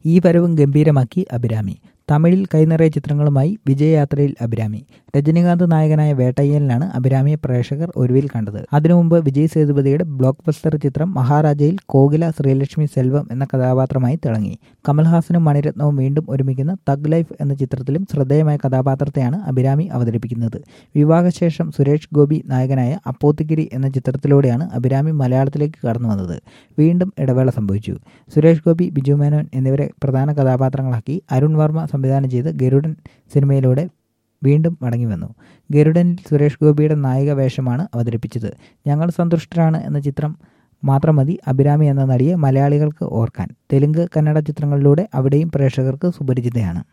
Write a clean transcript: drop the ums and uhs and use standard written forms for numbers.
ഈ വരവും ഗംഭീരമാക്കി അഭിരാമി. തമിഴിൽ കൈനിറയ ചിത്രങ്ങളുമായി വിജയയാത്രയിൽ അഭിരാമി. രജനികാന്ത് നായകനായ വേട്ടയ്യനിലാണ് അഭിരാമിയെ പ്രേക്ഷകർ ഒടുവിൽ കണ്ടത്. അതിനു മുമ്പ് വിജയ് സേതുപതിയുടെ ബ്ലോക്ക് ബസ്റ്റർ ചിത്രം മഹാരാജയിൽ കോകില ശ്രീലക്ഷ്മി സെൽവം എന്ന കഥാപാത്രമായി തിളങ്ങി. കമൽഹാസനും മണിരത്നവും വീണ്ടും ഒരുമിക്കുന്ന തഗ് ലൈഫ് എന്ന ചിത്രത്തിലും ശ്രദ്ധേയമായ കഥാപാത്രത്തെയാണ് അഭിരാമി അവതരിപ്പിക്കുന്നത്. വിവാഹശേഷം സുരേഷ് ഗോപി നായകനായ അപ്പോത്തിക്കിരി എന്ന ചിത്രത്തിലൂടെയാണ് അഭിരാമി മലയാളത്തിലേക്ക് കടന്നു വന്നത്. വീണ്ടും ഇടവേള സംഭവിച്ചു. സുരേഷ് ഗോപി, ബിജു മേനോൻ എന്നിവരെ പ്രധാന കഥാപാത്രങ്ങളാക്കി അരുൺ വർമ്മ സംവിധാനം ചെയ്ത ഗരുഡൻ സിനിമയിലൂടെ വീണ്ടും മടങ്ങിവന്നു. ഗരുഡനിൽ സുരേഷ് ഗോപിയുടെ നായിക വേഷമാണ് അവതരിപ്പിച്ചത്. ഞങ്ങൾ സന്തുഷ്ടരാണ് എന്ന ചിത്രം മാത്രം മതി അഭിരാമി എന്ന നടിയെ മലയാളികൾക്ക് ഓർക്കാൻ. തെലുങ്ക്, കന്നഡ ചിത്രങ്ങളിലൂടെ അവിടെയും പ്രേക്ഷകർക്ക് സുപരിചിതയാണ്.